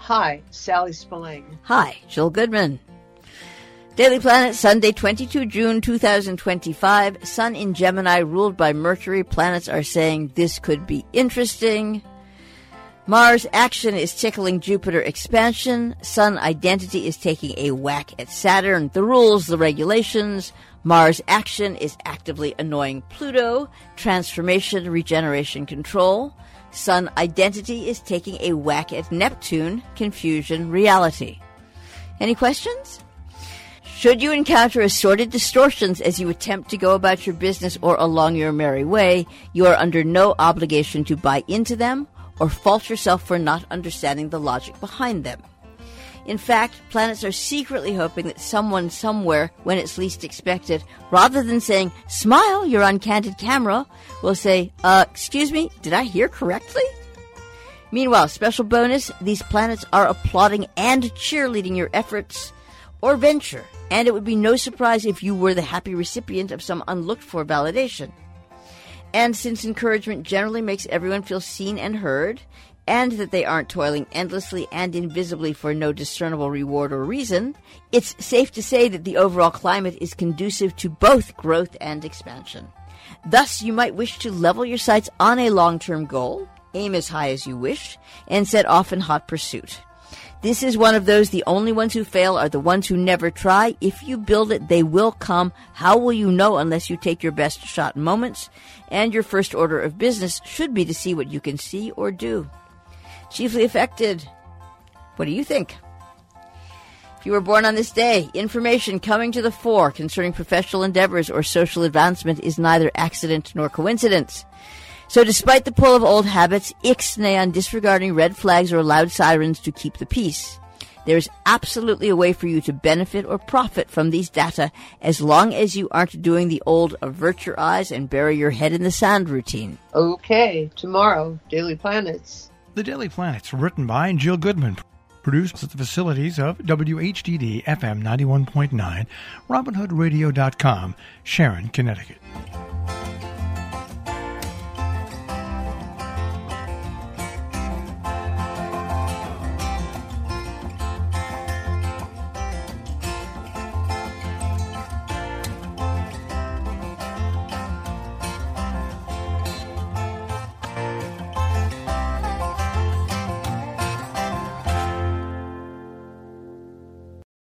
Hi, Sally Spillane. Hi, Jill Goodman. Daily Planet, Sunday, 22 June 2025. Sun in Gemini, ruled by Mercury. Planets are saying this could be interesting. Mars action is tickling Jupiter expansion. Sun identity is taking a whack at Saturn. The rules, the regulations. Mars action is actively annoying Pluto. Transformation, regeneration, control. Sun identity is taking a whack at Neptune. Confusion, reality. Any questions? Should you encounter assorted distortions as you attempt to go about your business or along your merry way, you are under no obligation to buy into them or fault yourself for not understanding the logic behind them. In fact, planets are secretly hoping that someone somewhere, when it's least expected, rather than saying, "Smile, you're on candid camera," will say, excuse me, did I hear correctly? Meanwhile, special bonus, these planets are applauding and cheerleading your efforts or venture, and it would be no surprise if you were the happy recipient of some unlooked-for validation. And since encouragement generally makes everyone feel seen and heard, and that they aren't toiling endlessly and invisibly for no discernible reward or reason, it's safe to say that the overall climate is conducive to both growth and expansion. Thus, you might wish to level your sights on a long-term goal, aim as high as you wish, and set off in hot pursuit. This is one of those the only ones who fail are the ones who never try. If you build it, they will come. How will you know unless you take your best shot moments? And your first order of business should be to see what you can see or do. Chiefly affected. What do you think? If you were born on this day, information coming to the fore concerning professional endeavors or social advancement is neither accident nor coincidence. So despite the pull of old habits, ixnay on disregarding red flags or loud sirens to keep the peace. There is absolutely a way for you to benefit or profit from these data as long as you aren't doing the old avert your eyes and bury your head in the sand routine. Okay, tomorrow, Daily Planets. The Daily Planets, written by Jill Goodman. Produced at the facilities of WHDD FM 91.9, RobinHoodRadio.com, Sharon, Connecticut.